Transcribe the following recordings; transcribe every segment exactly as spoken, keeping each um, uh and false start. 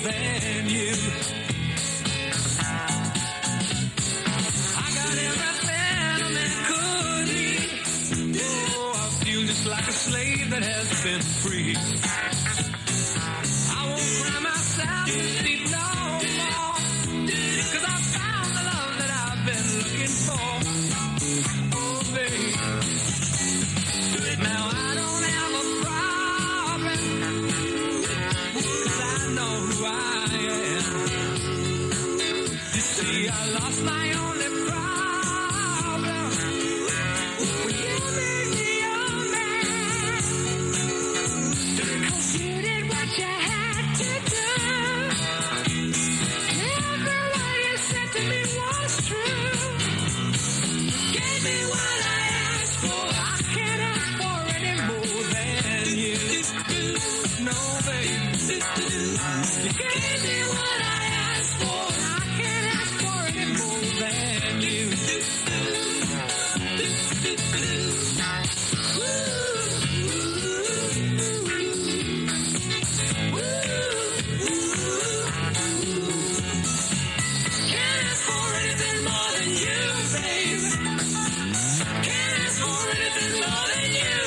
than you. I got everything a man could need. Oh, I feel just like a slave that has been free. I won't cry myself to sleep no more, 'cause I found the love that I've been looking for. Oh, baby, now I don't have a problem, 'cause I know who I am. You see, I lost my only problem. Well, you made me your man, 'cause you did what you had to do. Every word you said to me was true. Gave me what I asked for. I can't ask for any more than you. No, baby. You gave me what I asked for. I can't ask for any more than you. Can't ask for anything more than you, baby. Can't ask for anything more than you.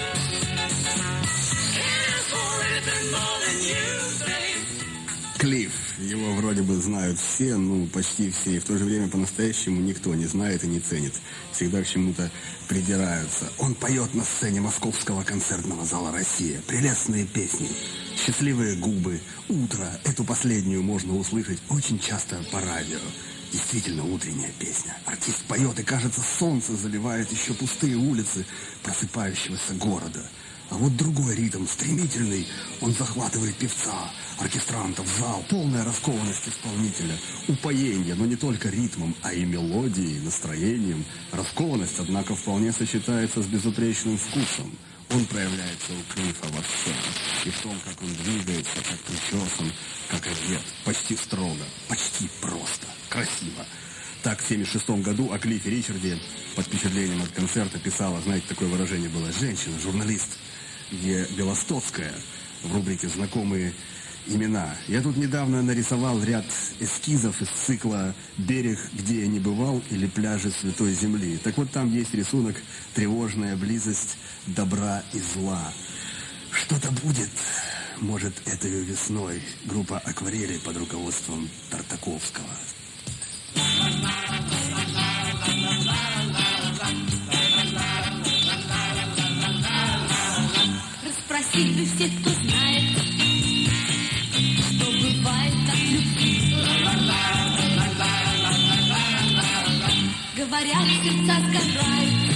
Can't ask for anything more than you, baby. Клифф. Его вроде бы знают все, ну, почти все, и в то же время по-настоящему никто не знает и не ценит. Всегда к чему-то придираются. Он поет на сцене Московского концертного зала «Россия». Прелестные песни, счастливые губы, утро. Эту последнюю можно услышать очень часто по радио. Действительно утренняя песня. Артист поет, и, кажется, солнце заливает еще пустые улицы просыпающегося города. А вот другой ритм, стремительный, он захватывает певца, оркестрантов, зал, полная раскованность исполнителя, упоение, но не только ритмом, а и мелодией, настроением. Раскованность, однако, вполне сочетается с безупречным вкусом. Он проявляется у Клиффа во всем. И в том, как он двигается, как причесан, как одет. Почти строго, почти просто, красиво. Так в семьдесят шестом году о Клиффе Ричарде под впечатлением от концерта писала, знаете, такое выражение было, женщина, журналист, где Белостоцкая в рубрике «Знакомые имена». Я тут недавно нарисовал ряд эскизов из цикла «Берег, где я не бывал» или «Пляжи Святой Земли». Так вот, там есть рисунок «Тревожная близость добра и зла». Что-то будет, может, этой весной. Группа «Акварели» под руководством Тартаковского. Расспросить бы всех, кто знает, что бывает от любви. Говорят, сердца сгорают,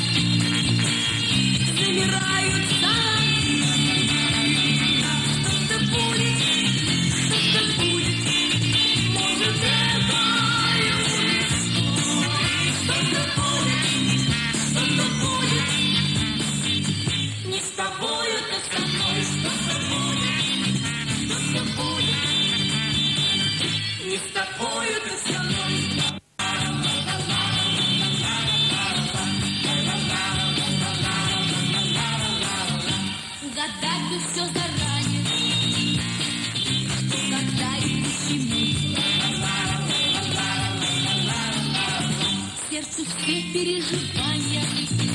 замирают соловьи. Что-то будет, что-то будет, может, это что-то будет, что-то будет. Не с тобою, то со мной. Что-то будет, что-то будет. Не с тобою, то со мной. Гадать бы все заранее, что, когда и почему. Сердцу все переживания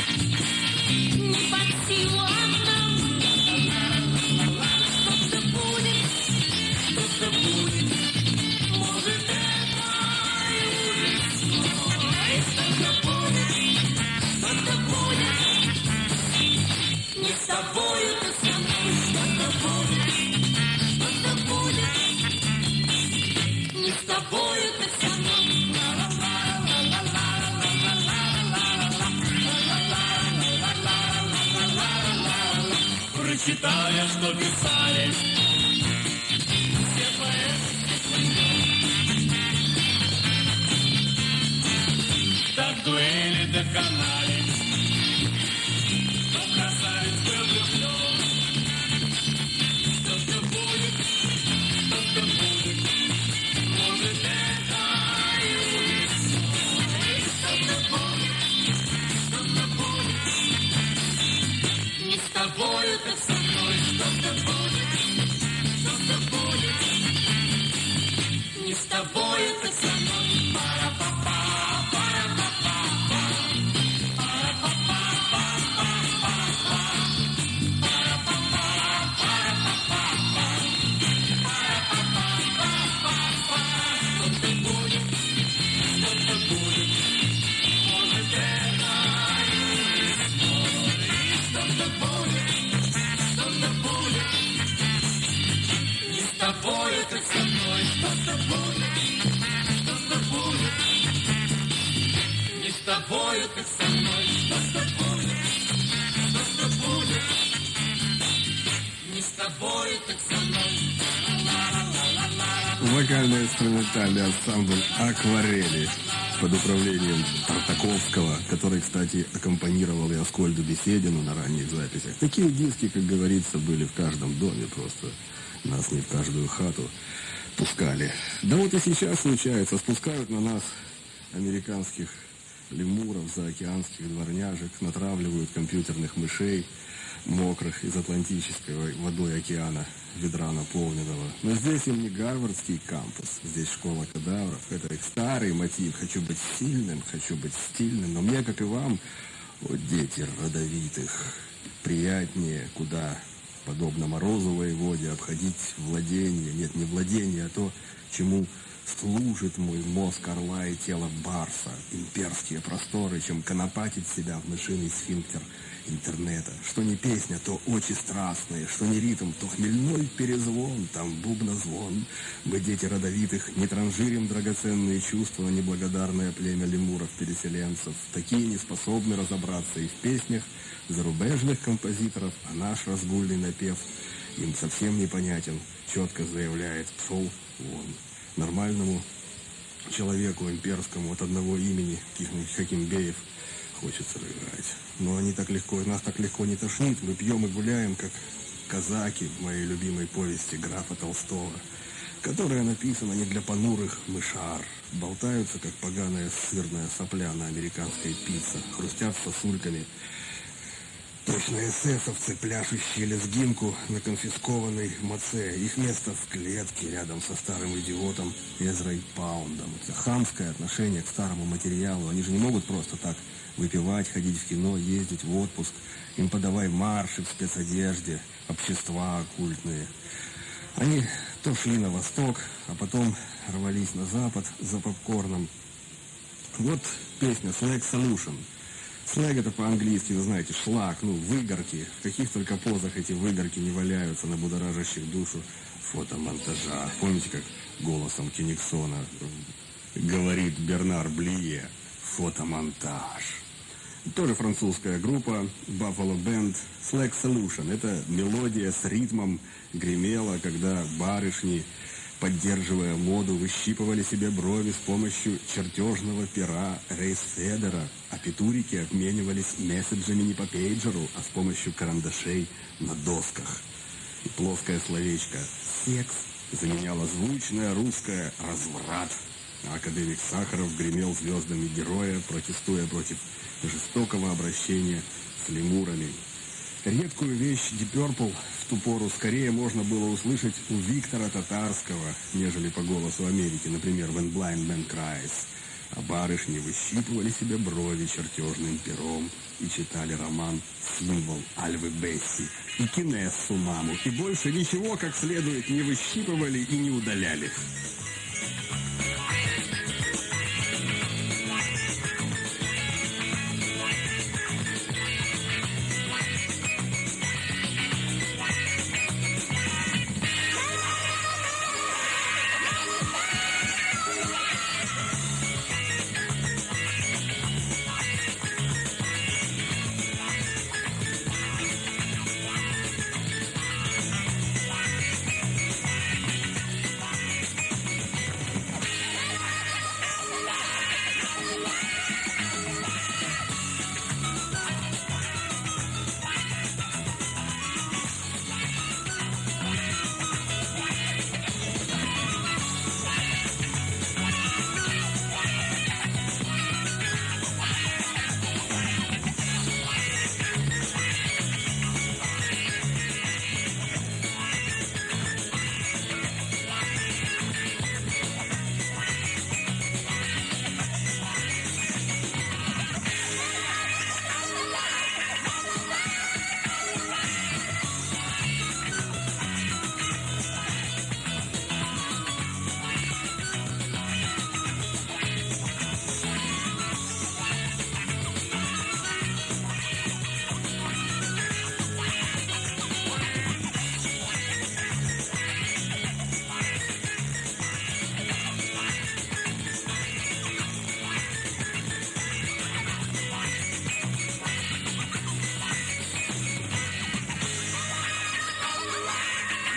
не под силу одному. Что-то будет, что-то будет, может, это и весной. Что-то будет, что-то будет, не с тобою, то со мной. Что-то будет, что-то будет, не с тобою, то со мной. Прочитая, что писали все поэты, так дуэли доконали, что красавец был влюблен. Что-то будет, что-то будет, может, это и весной. Что-то будет, что-то будет, не с тобою, то со мной. Что-то будет, что-то будет, Вокально-инструментальный ансамбль «Акварели» под управлением Тартаковского, который, кстати, аккомпанировал и Аскольду Беседину на ранних записях. Такие диски, как говорится, были в каждом доме, просто нас не в каждую хату пускали. Да вот и сейчас случается, спускают на нас американских лемуров, заокеанских дворняжек, натравливают компьютерных мышей, мокрых из атлантической водой океана, ведра наполненного. Но здесь им не гарвардский кампус, здесь школа кадавров. Это их старый мотив. Хочу быть сильным, хочу быть стильным. Но мне, как и вам, о, дети родовитых, приятнее, куда, подобно Морозу воеводе, обходить владение. Нет, не владение, а то, чему служит мой мозг орла и тело барса, имперские просторы, чем конопатить себя в мышиный сфинктер интернета. Что не песня, то очи страстные, что не ритм, то хмельной перезвон, там бубнозвон. Мы, дети родовитых, не транжирим драгоценные чувства, неблагодарное племя лемуров-переселенцев. Такие не способны разобраться и в песнях зарубежных композиторов, а наш разгульный напев им совсем непонятен, четко заявляет «пшел вон». Нормальному человеку имперскому от одного имени Хакимбеев хочется рыгать. Но они так легко, нас так легко не тошнит. Мы пьем и гуляем, как казаки в моей любимой повести графа Толстого, которая написана не для понурых мышар. Болтаются, как поганая сырная сопля на американской пицце, хрустят сосульками. Точно эсэсовцы, пляшущие лезгинку на конфискованной маце. Их место в клетке рядом со старым идиотом Эзрой Паундом. Это хамское отношение к старому материалу. Они же не могут просто так выпивать, ходить в кино, ездить в отпуск. Им подавай марши в спецодежде, общества оккультные. Они то шли на восток, а потом рвались на запад за попкорном. Вот песня «Slag Solution». Слэг это по-английски, вы знаете, шлак, ну, выгорки. В каких только позах эти выгорки не валяются на будоражащих душу фотомонтажах. Помните, как голосом Кениксона говорит Бернар Блие? Фотомонтаж. Тоже французская группа, Buffalo Band, Slag Solution. Это мелодия с ритмом гремела, когда барышни, поддерживая моду, выщипывали себе брови с помощью чертежного пера Рейсфедера, а петурики обменивались месседжами не по пейджеру, а с помощью карандашей на досках. И плоское словечко «секс» заменяло звучное русское «разврат». А академик Сахаров гремел звездами героя, протестуя против жестокого обращения с лемурами. Редкую вещь Deep Purple в ту пору скорее можно было услышать у Виктора Татарского, нежели по голосу Америки, например, «When Blind Man Cries». А барышни выщипывали себе брови чертежным пером и читали роман «Символ» Альвы Бесси и Кинессу маму. И больше ничего как следует не выщипывали и не удаляли.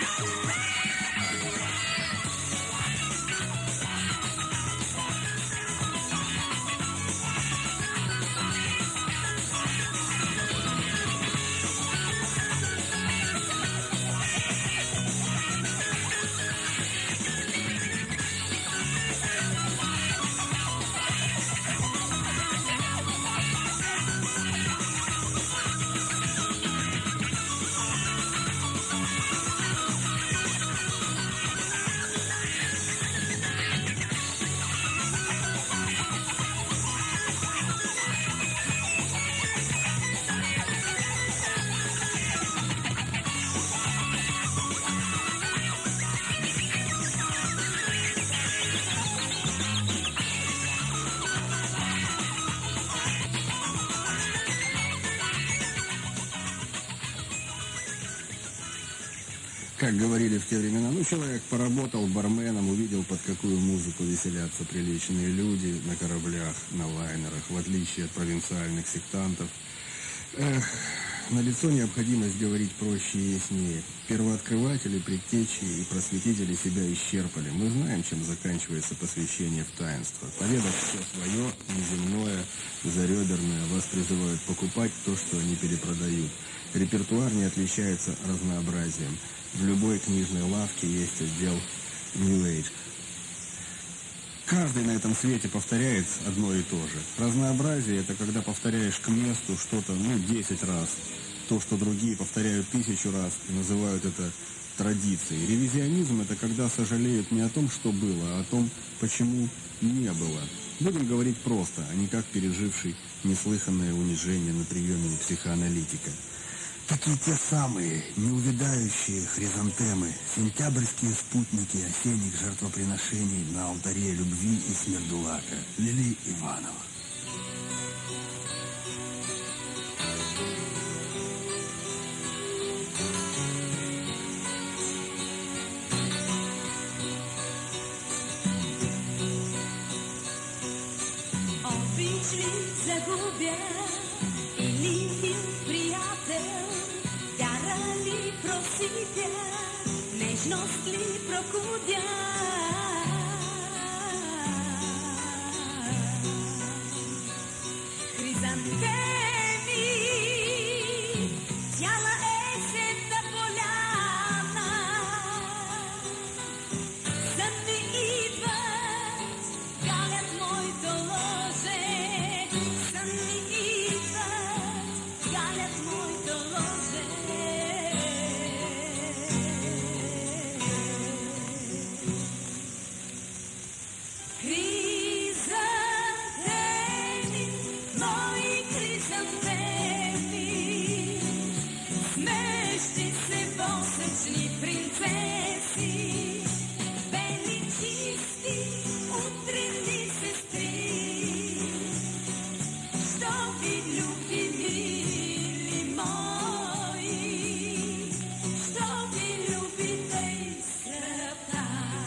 Как говорили в те времена, ну, человек поработал барменом, увидел, под какую музыку веселятся приличные люди на кораблях, на лайнерах, в отличие от провинциальных сектантов. Эх, налицо необходимость говорить проще и яснее. Первооткрыватели, предтечи и просветители себя исчерпали. Мы знаем, чем заканчивается посвящение в таинство. Поведав все свое, неземное, зареберное, вас призывают покупать то, что они перепродают. Репертуар не отличается разнообразием. В любой книжной лавке есть отдел New Age. Каждый на этом свете повторяет одно и то же. Разнообразие – это когда повторяешь к месту что-то, ну, десять раз. То, что другие повторяют тысячу раз и называют это традицией. Ревизионизм – это когда сожалеют не о том, что было, а о том, почему не было. Будем говорить просто, а не как переживший неслыханное унижение на приеме у психоаналитика. Такие те самые неувядающие хризантемы, сентябрьские спутники осенних жертвоприношений на алтаре любви и смердулака. Лили Иванова. Обичли загубя или приятел, вяра ли просипя, нежност ли прокудя. Хризантеми, цяла есенна поляна, сънни идват, галят моето ложе, сънни идват, галят моето ложе. Хризантеми, мои хризантеми, смещи се восечни принцеси, бели чисти утренни сестри. Що ви люби, мили мои, що ви любите и сръбта.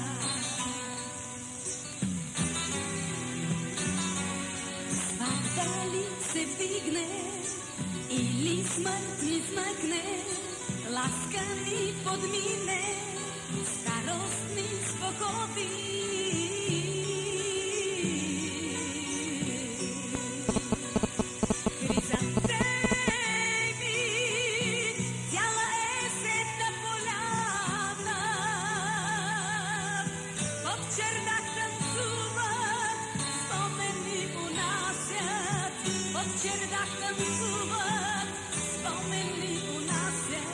Сватба ли се вдигне или смърт ни смъкне, ласка ни подмине, старост ни спокои. Хризантеми, цяла есенна поляна, под чердак танцуват, спомени унасят, под чердак танцуват, спомени унасят.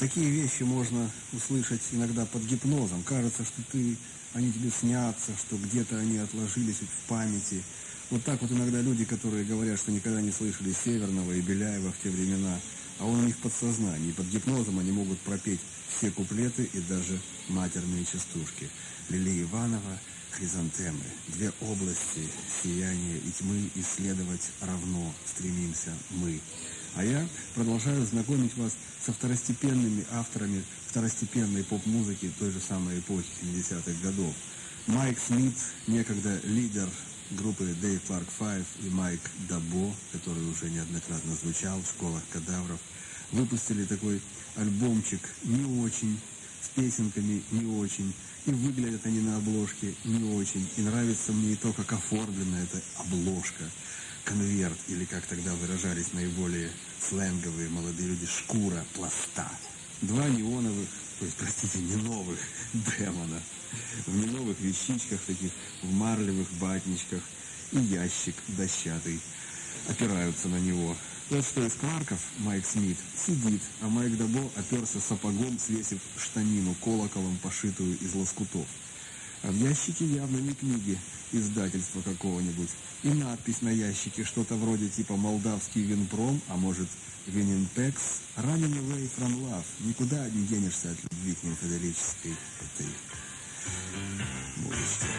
такие вещи можно услышать иногда под гипнозом. Кажется, что ты, они тебе снятся, что где-то они отложились в памяти. Вот так вот иногда люди, которые говорят, что никогда не слышали Северного и Беляева в те времена, а он у них в подсознании. Под гипнозом они могут пропеть все куплеты и даже матерные частушки. Лилия Иванова, «Хризантемы». Две области сияния и тьмы исследовать равно стремимся мы. А я продолжаю знакомить вас со второстепенными авторами второстепенной поп-музыки той же самой эпохи семидесятых годов. Майк Смит, некогда лидер группы Dave Clark Five, и Майк Дабо, который уже неоднократно звучал в школах кадавров, выпустили такой альбомчик не очень, с песенками не очень, и выглядят они на обложке не очень, и нравится мне и то, как оформлена эта обложка. Конверт, или как тогда выражались наиболее сленговые молодые люди, шкура пласта. Два неоновых, то есть, простите, не новых демона, в не новых вещичках таких, в марлевых батничках, и ящик дощатый опираются на него. Тот, что из Кларков, Майк Смит, сидит, а Майк Дабо оперся сапогом, свесив штанину колоколом, пошитую из лоскутов. А в ящике явно не книги издательства какого-нибудь. И надпись на ящике что-то вроде типа «Молдавский Винпром», а может «Вининпекс», «Running away from love». Никуда не денешься от любви к мифодолической этой музычке.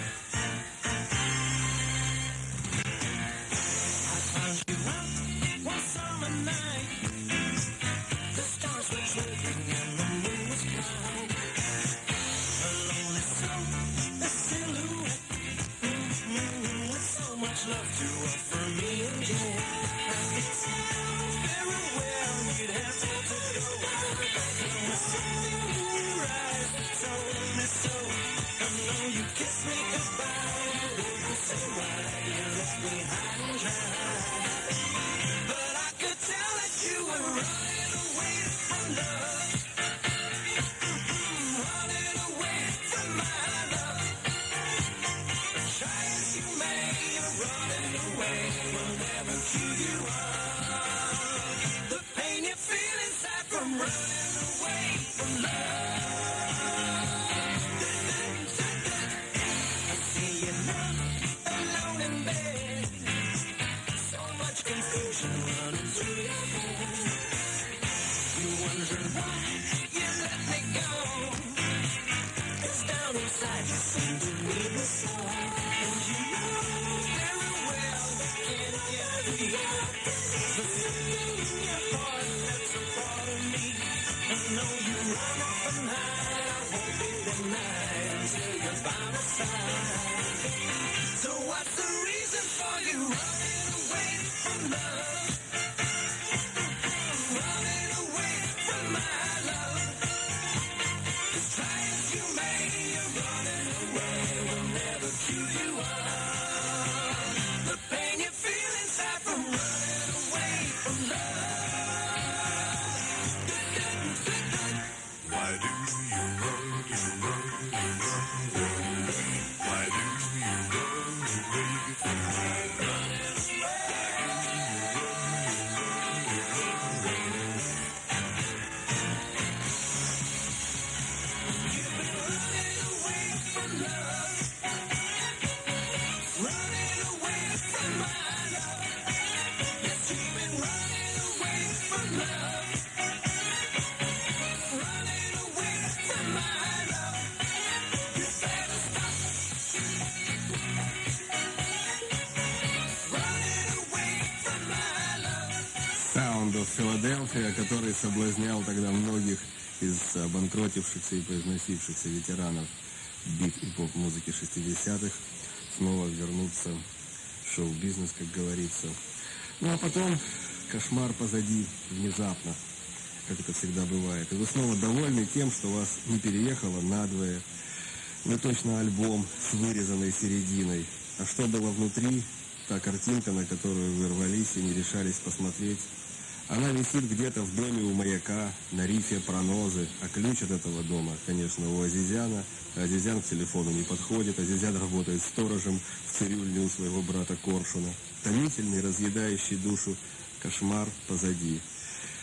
Филадельфия, который соблазнял тогда многих из обанкротившихся и произносившихся ветеранов бит и поп-музыки шестидесятых, снова вернуться в шоу-бизнес, как говорится. Ну а потом кошмар позади внезапно, как это всегда бывает. И вы снова довольны тем, что вас не переехало надвое. Вы точно альбом с вырезанной серединой. А что было внутри, та картинка, на которую вы рвались и не решались посмотреть, она висит где-то в доме у маяка, на рифе Пронозы, а ключ от этого дома, конечно, у Азизяна. Азизян к телефону не подходит, Азизян работает сторожем в цирюльне у своего брата Коршуна. Томительный, разъедающий душу кошмар позади.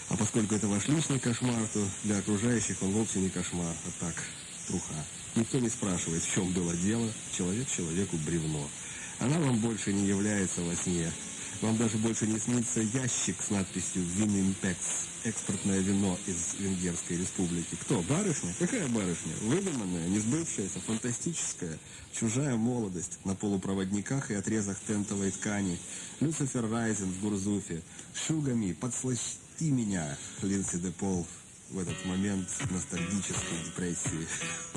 А поскольку это ваш личный кошмар, то для окружающих он вовсе не кошмар, а так, труха. Никто не спрашивает, в чем было дело, человек человеку бревно. Она вам больше не является во сне. Вам даже больше не снится ящик с надписью «Винимпекс», экспортное вино из Венгерской республики. Кто? Барышня? Какая барышня? Выдуманная, несбывшаяся, фантастическая, чужая молодость на полупроводниках и отрезах тентовой ткани. Люцифер Райзен в Гурзуфе. Шугами, подсласти меня, Линдси де Пол в этот момент ностальгической депрессии.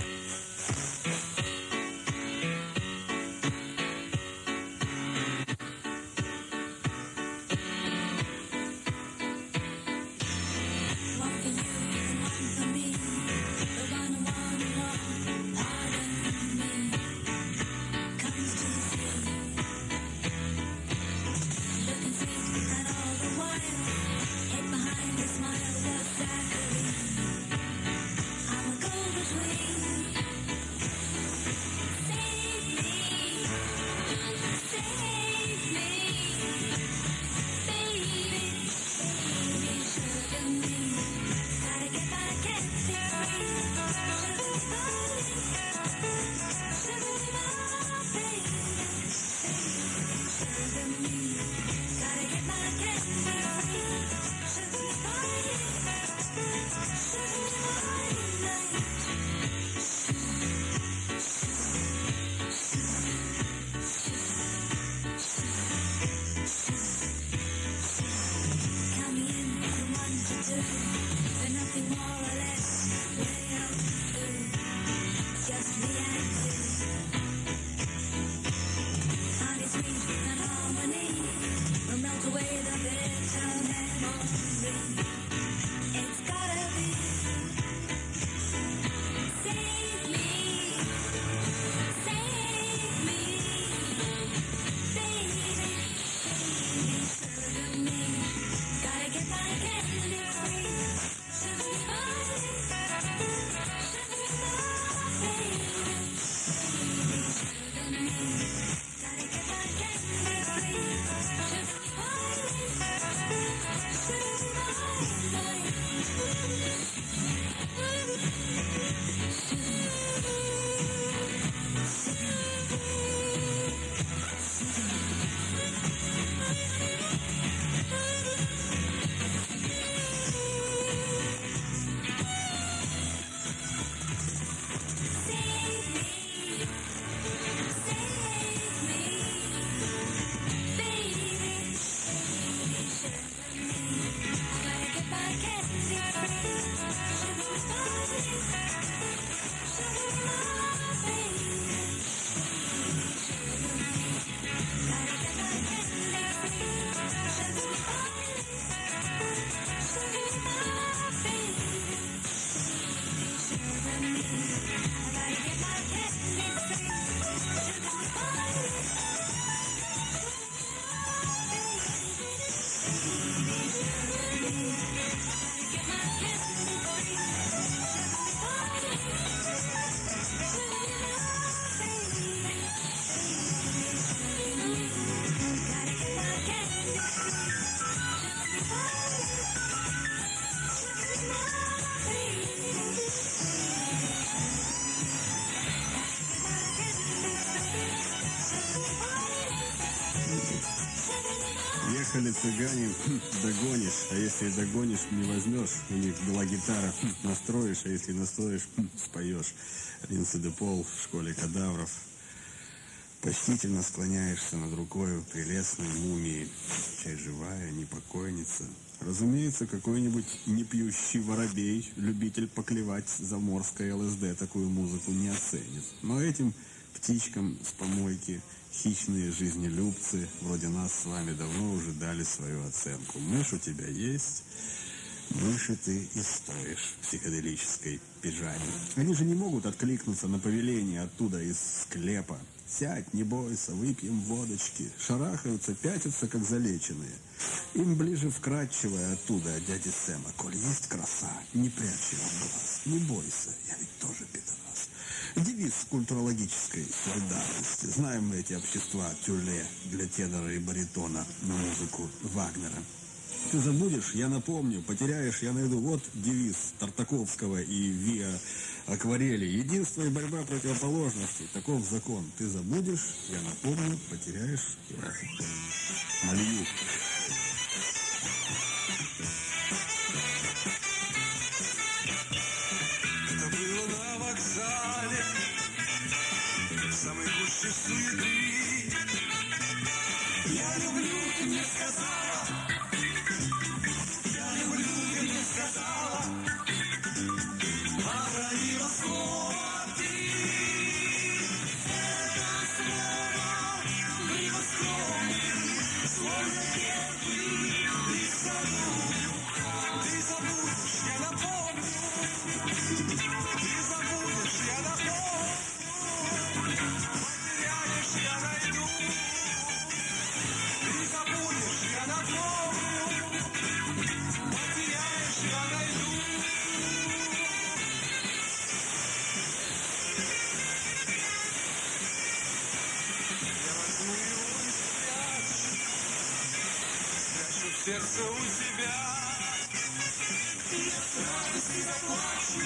Ехали цыгане, догонишь, а если догонишь, не возьмешь. У них была гитара, настроишь, а если настроишь, споешь. Линдси де Пол в школе кадавров. Почтительно склоняешься над рукой прелестной мумии. Чай живая, не покойница. Разумеется, какой-нибудь непьющий воробей, любитель поклевать заморской ЛСД, такую музыку не оценит. Но этим птичкам с помойки хищные жизнелюбцы, вроде нас с вами, давно уже дали свою оценку. Мышь у тебя есть, мыши ты и стоишь в психоделической пижаме. Они же не могут откликнуться на повеление оттуда из склепа. Сядь, не бойся, выпьем водочки. Шарахаются, пятятся, как залеченные. Им ближе вкрадчивая оттуда от дяди Сэма. Коль есть краса, не прячь его в глаз. Не бойся, я ведь тоже пидорас. Девиз культурологической солидарности. Знаем мы эти общества тюле для тенора и баритона на музыку Вагнера. Ты забудешь, я напомню, потеряешь, я найду. Вот девиз Тартаковского и Виа Акварели. Единство и борьба противоположностей. Таков закон. Ты забудешь, я напомню, потеряешь, я налью. Это было на вокзале, в самой гуще суеты. Я люблю, ты мне сказала. Я люблю, ты мне сказала. Говорила слово ты. Это слово было скромным, словно первый поцелуй. Ты забудешь, я напомню. Ты забудешь, я напомню. Потеряешь, я найду. Ты забудешь, я напомню. Потеряешь, я найду. Я возьму его и спрячу. Спрячу в сердце у себя. И от радости заплачу.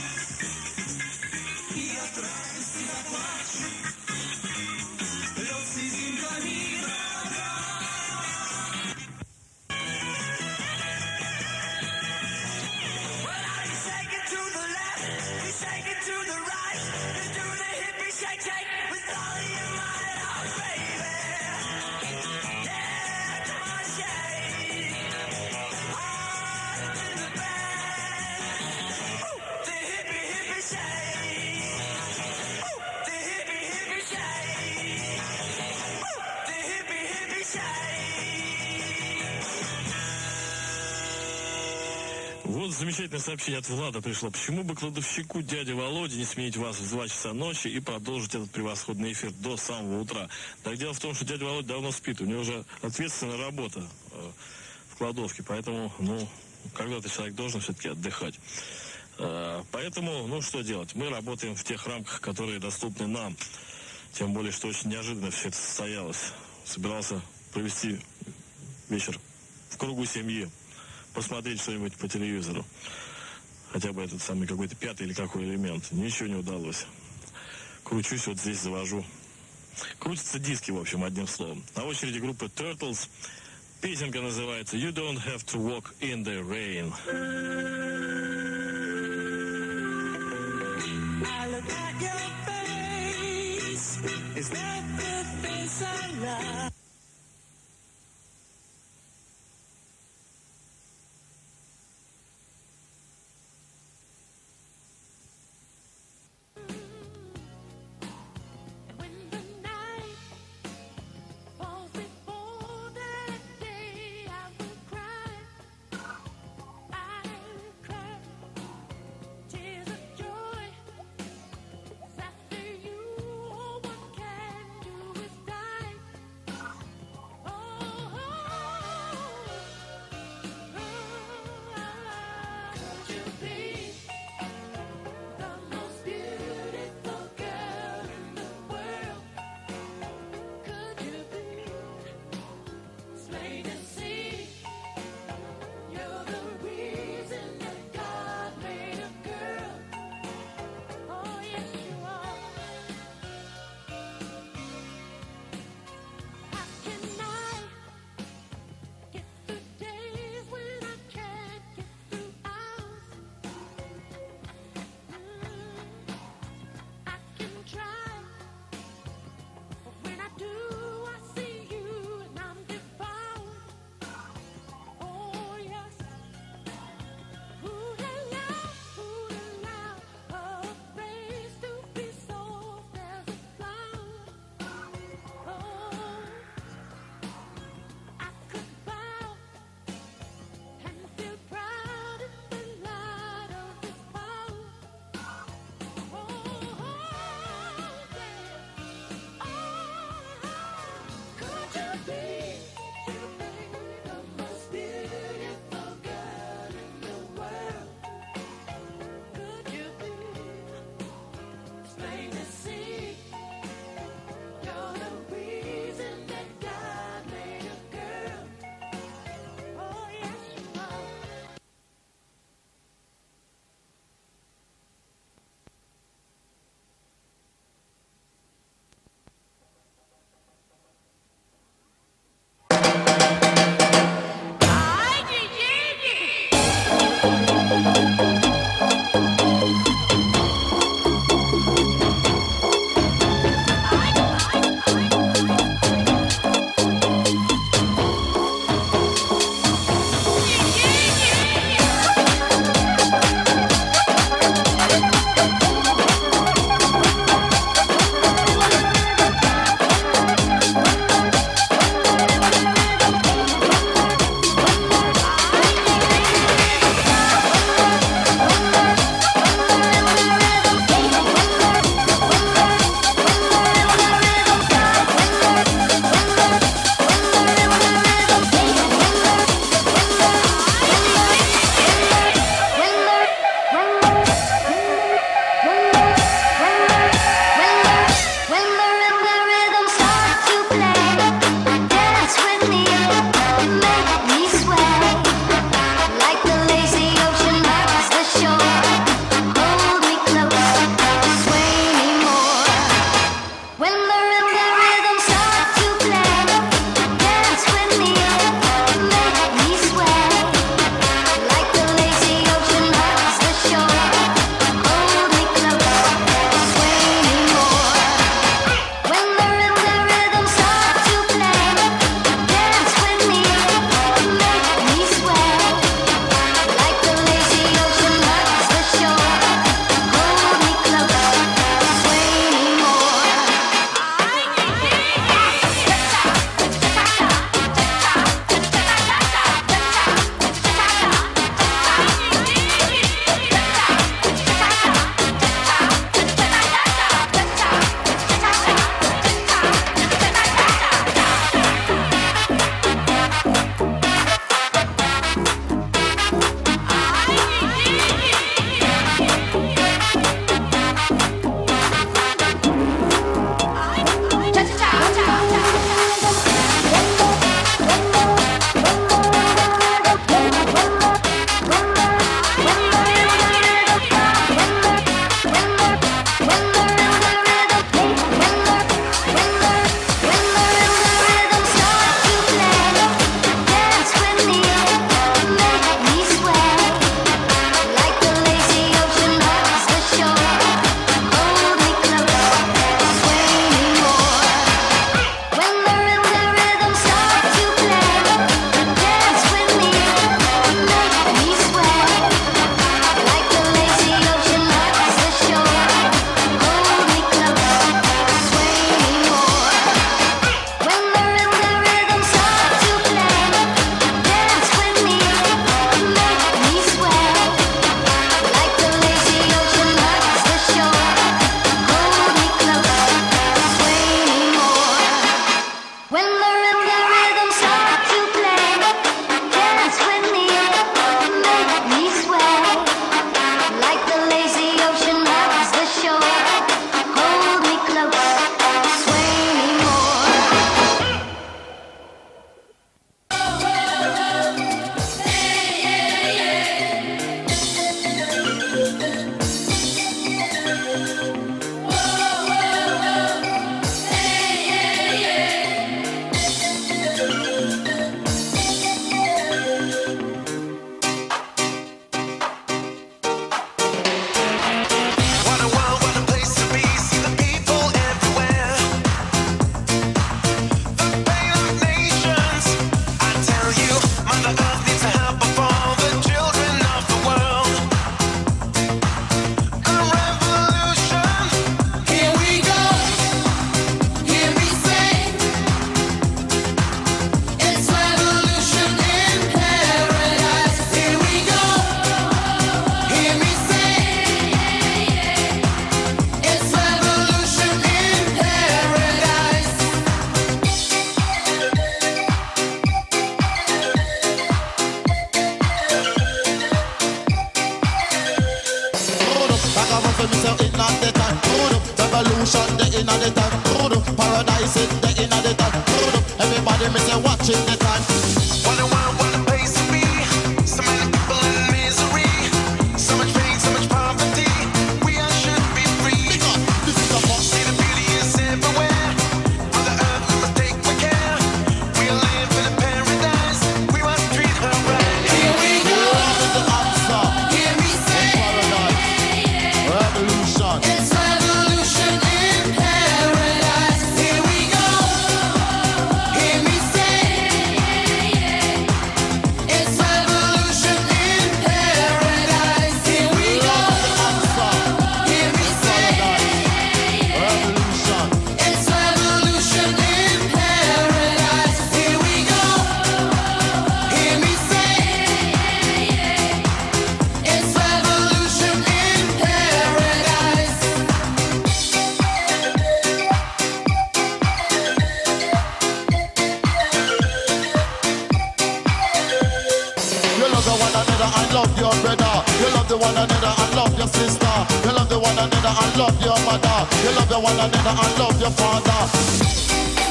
И от радости заплачу. Лед слезинками дрожа. Well, now you shake it to the left, you shake it to the right, you do the hippie shake shake with all of your might, oh baby. Yeah, come on, shake. Hard in the band. Ooh, the hippie hippie shake. Ooh, the hippie hippie shake. Ooh, the hippie hippie shake. Вот замечательное сообщение от Влада пришло. Почему бы кладовщику дяде Володе не сменить вас в два часа ночи и продолжить этот превосходный эфир до самого утра? Так дело в том, что дядя Володя давно спит. У него уже ответственная работа э, в кладовке. Поэтому, ну, когда-то человек должен все-таки отдыхать. Э, поэтому, ну, что делать? Мы работаем в тех рамках, которые доступны нам. Тем более, что очень неожиданно все это состоялось. Собирался провести вечер в кругу семьи. Посмотреть что-нибудь по телевизору. Хотя бы этот самый какой-то пятый или какой элемент. Ничего не удалось. Кручусь, вот здесь завожу. Крутятся диски, в общем, одним словом. На очереди группа Turtles. Песенка называется You Don't Have to Walk in the Rain. I look at your face. Is that the face I love? When the night falls before that day, I will cry. I will cry tears of joy. 'Cause after you, all one can do is die. revolution, the inner the time. Paradise is the inner the time. Everybody me say watching the time. What a world, what a place to be. So many people in misery. So much pain, so much poverty. We all should be free. Because this is a must. See the beauty is everywhere. On the earth we must take good care. We live in a paradise. We must treat her right. Here we go. Love is the answer. Hear me say, Paradise. Revolution. it's revolution in paradise. Here we go. Hear me say, it's revolution in paradise. Here we go. Hear me say, Revolution. it's revolution in paradise. Here we go. Hear me say, it's revolution in paradise. You love the one another and love your brother. You love the one another and love your sister. You love the one another and love your mother. You love the one another and love your father.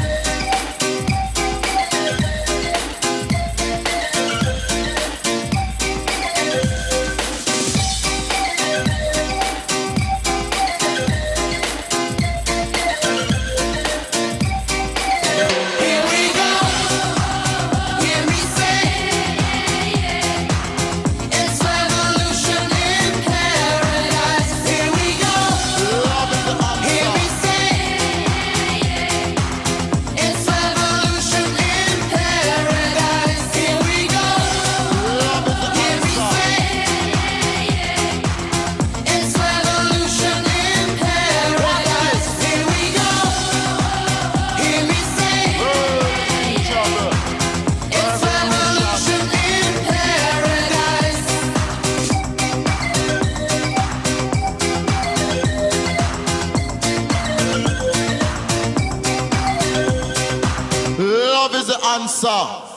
Here we go. Hear me say, it's revolution in paradise. Here we go. Love is the Hear me answer. say, it's revolution in paradise. Here we go. Love is the Hear me answer. say, it's revolution in paradise. Here we go. Hear me say, Each other. it's revolution in paradise. Love is the answer.